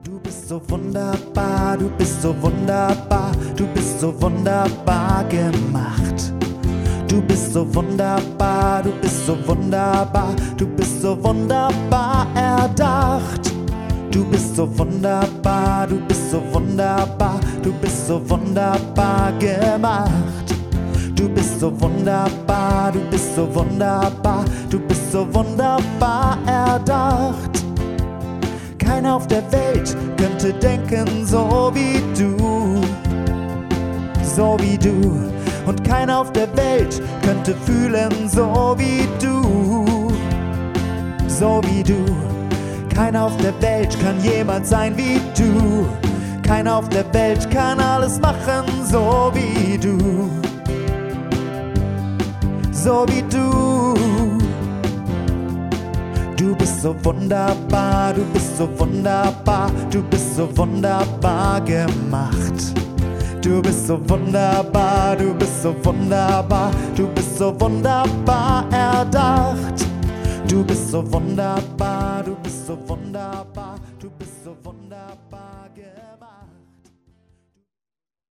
Du bist so wunderbar, du bist so wunderbar, du bist so wunderbar gemacht. Du bist so wunderbar, du bist so wunderbar, du bist so wunderbar erdacht. Du bist so wunderbar, du bist so wunderbar, du bist so wunderbar gemacht. Du bist so wunderbar, du bist so wunderbar, du bist so wunderbar erdacht. Keiner auf der Welt könnte denken so wie du, so wie du. Und keiner auf der Welt könnte fühlen so wie du, so wie du. Keiner auf der Welt kann jemand sein wie du. Keiner auf der Welt kann alles machen so wie du, so wie du. Du bist so wunderbar, du bist so wunderbar, du bist so wunderbar gemacht. Du bist so wunderbar, du bist so wunderbar, du bist so wunderbar erdacht. Du bist so wunderbar, du bist